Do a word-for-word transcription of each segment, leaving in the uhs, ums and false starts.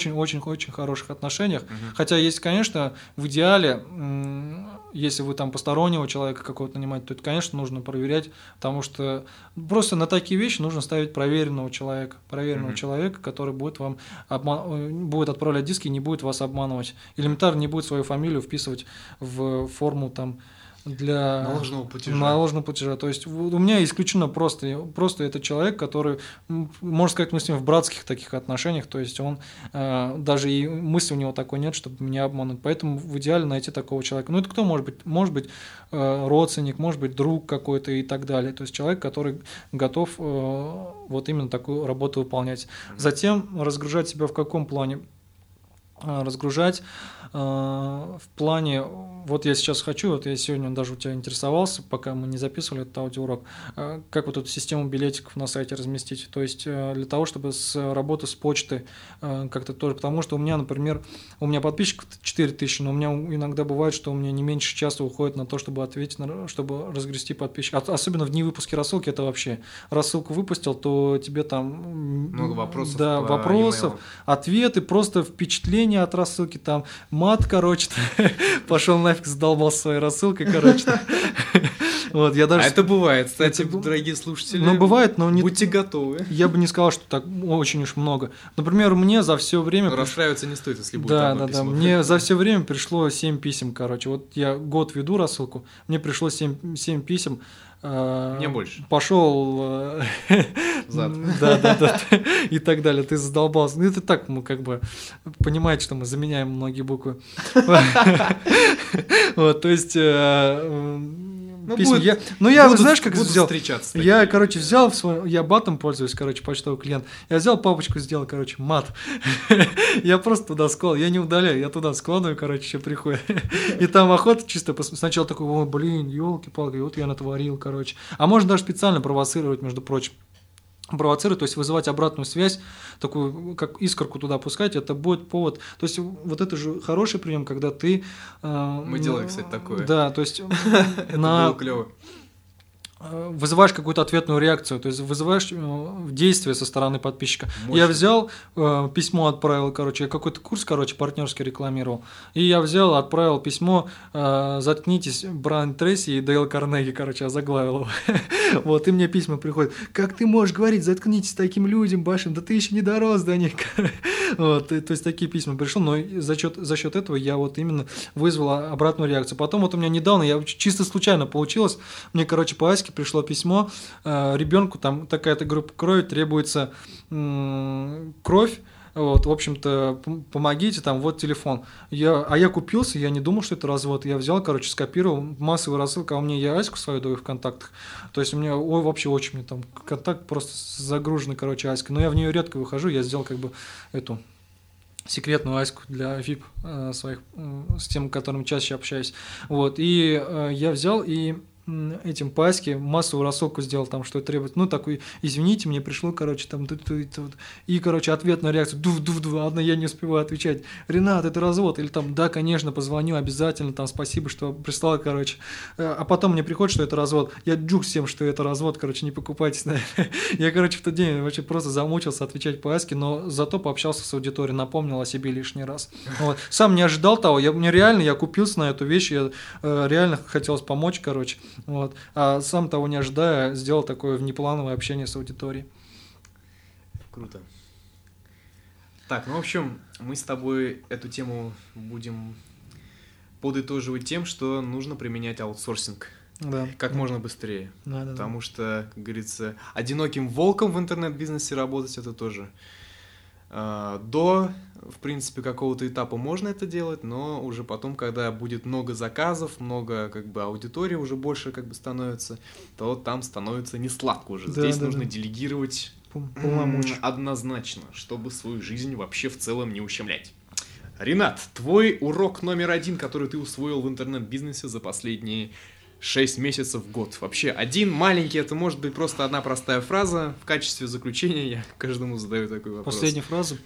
очень-очень-очень хороших отношениях. Мгм. Хотя есть, конечно, в идеале, м, если вы там постороннего человека какого-то нанимаете, то это, конечно, нужно проверять, потому что просто на такие вещи нужно ставить проверенного человека, проверенного Мгм. человека, который будет вам обма- э, будет отправлять диски и не будет вас обманывать. Элементарно не будет свою фамилию вписывать в форму там для Наложенного платежа. наложенного платежа. То есть у у меня исключено просто, просто это человек, который, м, можно сказать, мы с ним в братских таких отношениях, то есть он э, даже и мысли у него такой нет, чтобы меня обмануть. Поэтому в идеале найти такого человека. Ну это кто может быть? Может быть э, родственник, может быть друг какой-то и так далее. То есть человек, который готов э, вот именно такую работу выполнять. Затем разгружать себя в каком плане? Э, Разгружать э, в плане, вот я сейчас хочу, вот я сегодня даже у тебя интересовался, пока мы не записывали этот аудиоурок, э, как вот эту систему билетиков на сайте разместить, то есть э, для того, чтобы с работы с почты э, как-то тоже, потому что у меня, например, у меня подписчиков четыре тысячи, но у меня иногда бывает, что у меня не меньше часа уходит на то, чтобы ответить, на, чтобы разгрести подписчиков, особенно в дни выпуска рассылки, это вообще, рассылку выпустил, то тебе там Много вопросов да, по вопросов, e-mail. ответы, просто впечатления от рассылки, там мат, короче, пошел нафиг, задолбался своей рассылкой, короче. Вот, я даже... А это бывает, кстати, это бу- дорогие слушатели. Ну, бывает, но не... Будьте готовы. Я бы не сказал, что так очень уж много. Например, мне за все время... Но расстраиваться не стоит, если будет Да, одно да, да. письмо. Мне за все время пришло семь писем, короче. Вот я год веду рассылку, мне пришло семь писем. Мне больше. Пошел Зад. да, да, да, и так далее. Ты задолбался. Ну, это так, мы как бы понимаете, что мы заменяем многие буквы. Вот, то есть э, Ну, письма. будет- Я- Ну, я, будут- знаешь, как будут сделал? встречаться Я, такие. короче, взял в свой, я батом пользуюсь, короче, почтовый клиент. Я взял папочку, сделал, короче, мат. Я просто туда складываю, я не удаляю, я туда складываю, короче, еще приходит. И там охота чисто, пос- сначала такой, о, блин, елки-палки, вот я натворил, короче. А можно даже специально провоцировать, между прочим. Провоцировать, то есть вызывать обратную связь, такую, как искорку туда пускать, это будет повод. То есть вот это же хороший прием, когда ты... э, Мы делали, кстати, такое. Да, то есть Это на... было клево. э, вызываешь какую-то ответную реакцию, то есть вызываешь э, действие со стороны подписчика. Мощно. Я взял, э, письмо отправил, короче, я какой-то курс, короче, партнерский рекламировал, и я взял, отправил письмо, э, заткнитесь, Брайан Трейси и Дейл Карнеги, короче, я заглавил его. Вот, и мне письма приходят, как ты можешь говорить, заткнитесь таким людям большим, да ты еще не дорос до них. Вот, и, то есть такие письма пришло, но и за счет, за счет этого я вот именно вызвал обратную реакцию. Потом вот у меня недавно, я чисто случайно получилось, мне, короче, по Аське пришло письмо, э, ребенку там такая-то группа крови, требуется м, кровь, вот, в общем-то, п- помогите, там, вот телефон. Я, а я купился, я не думал, что это развод. Я взял, короче, скопировал, массовая рассылка, а у меня я Аську свою даю в контактах. То есть у меня ой, вообще очень мне там контакт просто загруженный, короче, Аська. Но я в нее редко выхожу, я сделал как бы эту секретную Аську для ви ай пи э, своих, э, с тем, которым чаще общаюсь. Вот, и э, я взял и м, этим по Аське массовую рассылку сделал, там, что требует, ну, такой, извините, мне пришло, короче, там, ту- ту- ту- и, короче, ответная реакция, дув-дув-дув, одна я не успеваю отвечать, Ренат, это развод, или там, да, конечно, позвоню, обязательно, там, спасибо, что прислал, короче, Э, а потом мне приходит, что это развод, я джук всем, что это развод, короче, не покупайтесь, я, короче, в тот день вообще просто замучился отвечать по Аське, но зато пообщался с аудиторией, напомнил о себе лишний раз, вот, сам не ожидал того, я, мне реально, я купился на эту вещь, я э, реально хотелось помочь, короче, вот. А сам того не ожидая, сделал такое внеплановое общение с аудиторией. Круто. Так, ну, в общем, мы с тобой эту тему будем подытоживать тем, что нужно применять аутсорсинг Да. как можно быстрее. Да, да, да. Потому что, как говорится, одиноким волком в интернет-бизнесе работать это тоже. а, До, в принципе, какого-то этапа можно это делать, но уже потом, когда будет много заказов, много как бы аудитории уже больше как бы становится, то там становится не сладко уже. Да, Здесь да, нужно да. делегировать Пол- полномочий. м, однозначно, чтобы свою жизнь вообще в целом не ущемлять. Ренат, твой урок номер один, который ты усвоил в интернет-бизнесе за последние шесть месяцев, год. Вообще, один маленький, это может быть просто одна простая фраза. В качестве заключения я каждому задаю такой вопрос. Последняя фраза.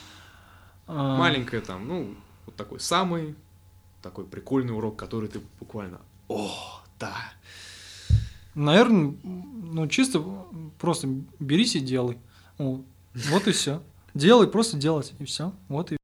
А, Маленькая там, ну, вот такой самый, такой прикольный урок, который ты буквально, о, да. Наверное, ну, чисто просто берись и делай. Вот, вот и все. Делай, просто делать, и все. Вот и